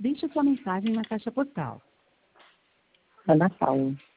Deixe sua mensagem na caixa postal. Ana Paula.